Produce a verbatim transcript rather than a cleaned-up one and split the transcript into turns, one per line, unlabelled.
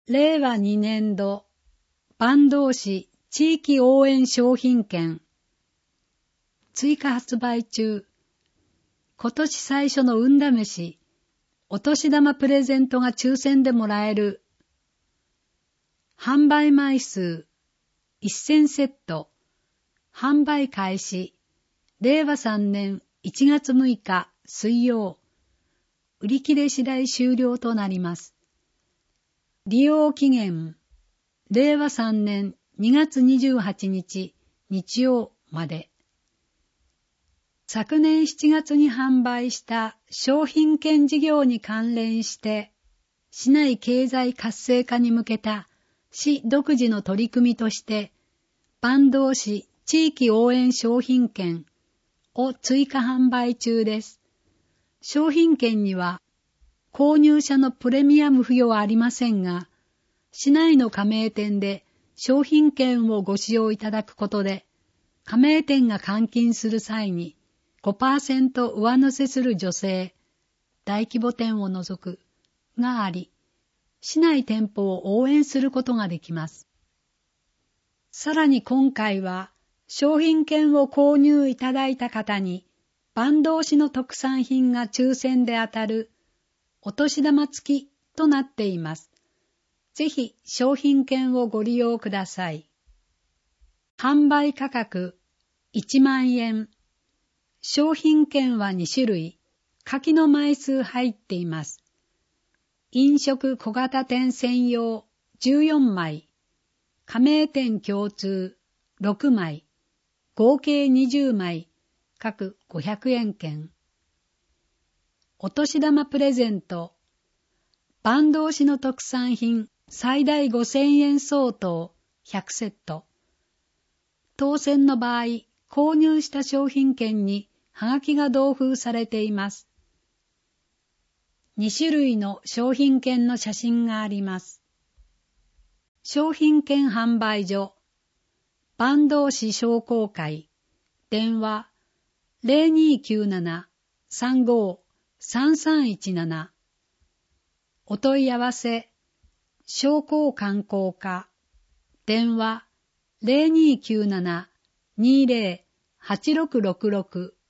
れいわにねんど坂東市地域応援商品券追加発売中。今年最初の運試し、お年玉プレゼントが抽選でもらえる。販売枚数せんセット。販売開始れいわさんねんいちがつむいか水曜。売り切れ次第終了となります。利用期限れいわさんねんにがつにじゅうはちにち日曜まで。昨年しちがつに販売した商品券事業に関連して市内経済活性化に向けた市独自の取り組みとして坂東市地域応援商品券を追加販売中です。商品券には購入者のプレミアム付与はありませんが、市内の加盟店で商品券をご使用いただくことで、加盟店が換金する際に ごパーセント 上乗せする助成、大規模店を除くがあり、市内店舗を応援することができます。さらに今回は、商品券を購入いただいた方に、坂東市の特産品が抽選で当たるお年玉付きとなっています。ぜひ商品券をご利用ください。販売価格いちまんえん。商品券はにしゅるい、柿の枚数入っています。飲食小型店専用じゅうよんまい、加盟店共通ろくまい、合計にじゅうまい、各ごひゃくえん券。お年玉プレゼント。坂東市の特産品最大ごせんえん相当ひゃくセット。当選の場合、購入した商品券にはがきが同封されています。にしゅるいの商品券の写真があります。商品券販売所、坂東市商工会、電話ゼロにきゅうなな さんご さんさんいちなな。お問い合わせ、商工観光課、電話ゼロにきゅうなな にじゅう はちろくろくろく